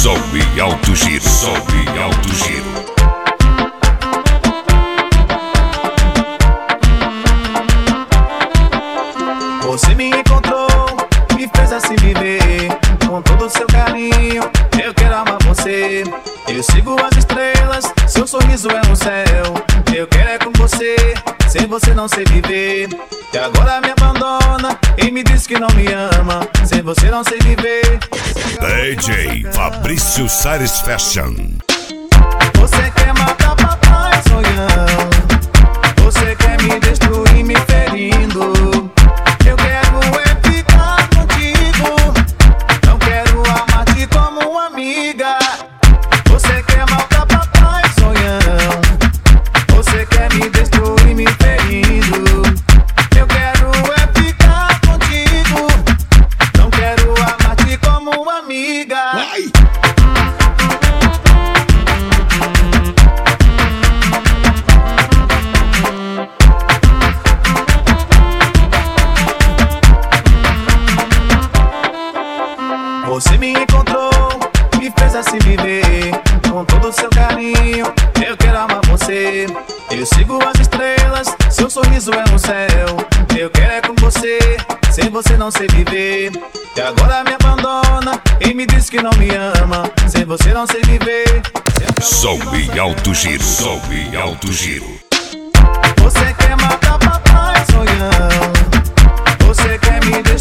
Som e alto giro, som e alto giro. Você me encontrou, me fez assim viver. Com todo o seu carinho, eu quero amar você. Eu sigo as estrelas, seu sorriso é um céu. Eu quero é com você, sem você não sei viver. E agora me abandona e me diz que não me ama. Sem você não sei viver. DJ Fabrício Sares Fashion. Você quer matar papai sonhão. Você quer me destruir me ferindo. Eu quero é ficar contigo. Não quero amar-te como uma amiga. Você quer matar papai sonhão. Você quer me destruir me ferindo. Eu quero é ficar contigo. Não quero amar-te como uma amiga. Você me encontrou, me fez assim viver. Com todo o seu carinho, eu quero amar você. Eu sigo as estrelas, seu sorriso é um céu. Eu quero é com você, sem você não sei viver. E agora me abandona e me diz que não me ama. Sem você não sei viver. Som e alto giro, som e alto giro. Você quer matar papai sonhão. Você quer me